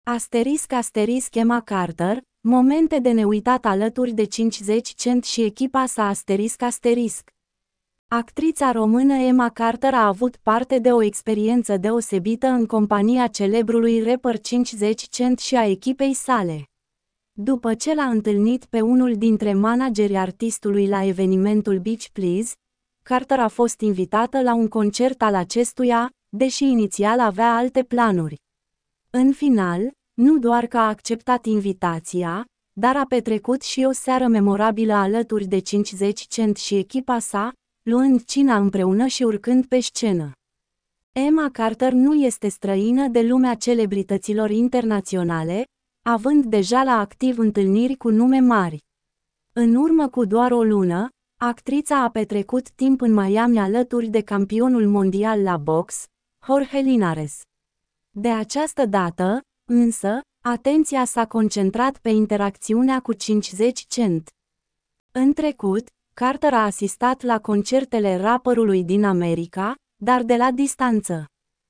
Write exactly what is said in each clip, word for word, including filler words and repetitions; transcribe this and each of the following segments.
Asterisc asterisc Emma Carter, momente de neuitat alături de cincizeci Cent și echipa sa asterisc asterisc. Actrița română Emma Carter a avut parte de o experiență deosebită în compania celebrului rapper cincizeci Cent și a echipei sale. După ce l-a întâlnit pe unul dintre managerii artistului la evenimentul Beach Please, Carter a fost invitată la un concert al acestuia, deși inițial avea alte planuri. În final, nu doar că a acceptat invitația, dar a petrecut și o seară memorabilă alături de cincizeci Cent și echipa sa, luând cina împreună și urcând pe scenă. Emma Carter nu este străină de lumea celebrităților internaționale, având deja la activ întâlniri cu nume mari. În urmă cu doar o lună, actrița a petrecut timp în Miami alături de campionul mondial la box, Jorge Linares. De această dată, însă, atenția s-a concentrat pe interacțiunea cu cincizeci Cent. În trecut, Carter a asistat la concertele rapperului din America, dar de la distanță.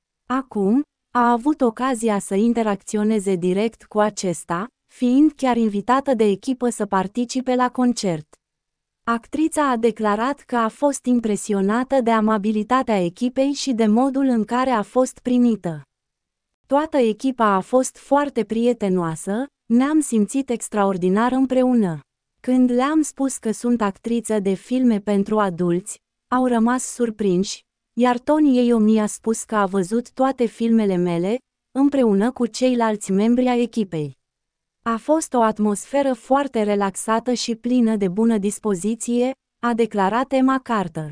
Acum, a avut ocazia să interacționeze direct cu acesta, fiind chiar invitată de echipă să participe la concert. Actrița a declarat că a fost impresionată de amabilitatea echipei și de modul în care a fost primită. Toată echipa a fost foarte prietenoasă, ne-am simțit extraordinar împreună. Când le-am spus că sunt actriță de filme pentru adulți, au rămas surprinși, iar Tony Iommi mi-a spus că a văzut toate filmele mele, împreună cu ceilalți membri ai echipei. A fost o atmosferă foarte relaxată și plină de bună dispoziție, a declarat Emma Carter.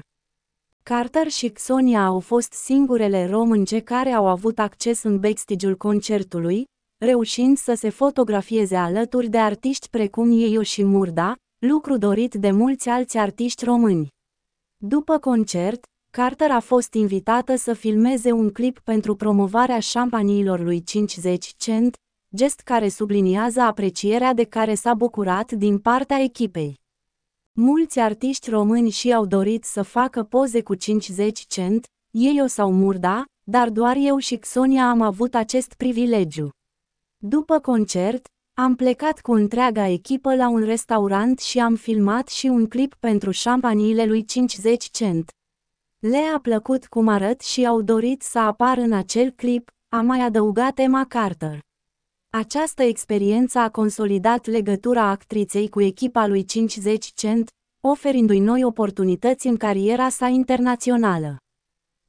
Carter și Xonia au fost singurele românce care au avut acces în backstage-ul concertului, reușind să se fotografieze alături de artiști precum Yeyo și Murda, lucru dorit de mulți alți artiști români. După concert, Carter a fost invitată să filmeze un clip pentru promovarea șampaniilor lui cincizeci Cent, gest care subliniază aprecierea de care s-a bucurat din partea echipei. Mulți artiști români și-au dorit să facă poze cu cincizeci Cent, Yeyo sau Murda, dar doar eu și Xonia am avut acest privilegiu. După concert, am plecat cu întreaga echipă la un restaurant și am filmat și un clip pentru șampaniile lui cincizeci Cent. Le-a plăcut cum arăt și au dorit să apar în acel clip, a mai adăugat Emma Carter. Această experiență a consolidat legătura actriței cu echipa lui cincizeci Cent, oferindu-i noi oportunități în cariera sa internațională.